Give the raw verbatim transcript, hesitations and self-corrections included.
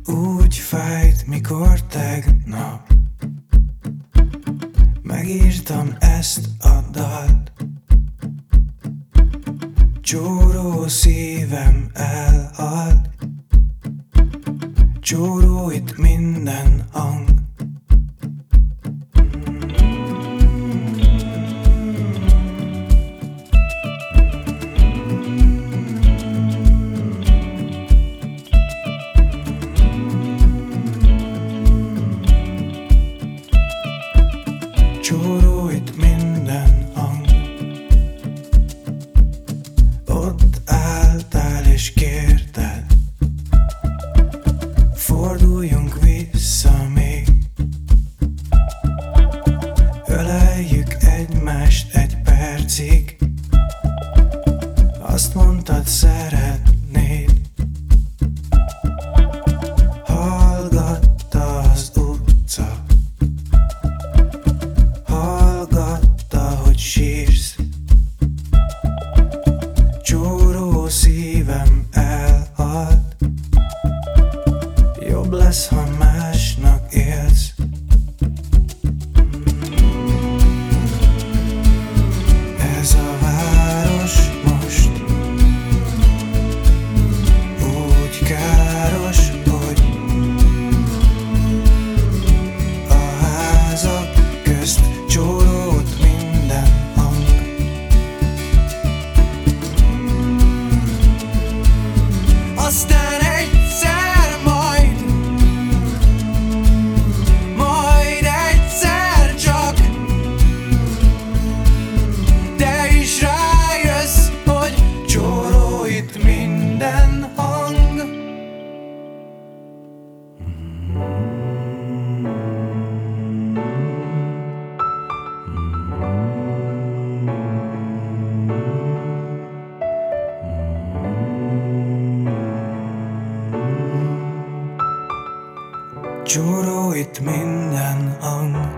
Úgy fájt, mikor tegnap megírtam ezt a dalt. Csóró szívem elhalt, csóró itt minden hang. Csóró itt minden hang. Ott álltál és kérted, forduljunk vissza még. Öleljük egymást egy percig. Azt mondtad, szeretnéd. Hallgatta az utca, hallgatta, hogy sírsz. Csóró szívem elhalt, jobb lesz, ha másnak élsz. Ez a város most úgy káros, hogy a házak közt csórót minden hang. Aztán egyszer majd, majd egyszer csak te is rájössz, hogy csóró itt minden hang. Csóró itt minden hang.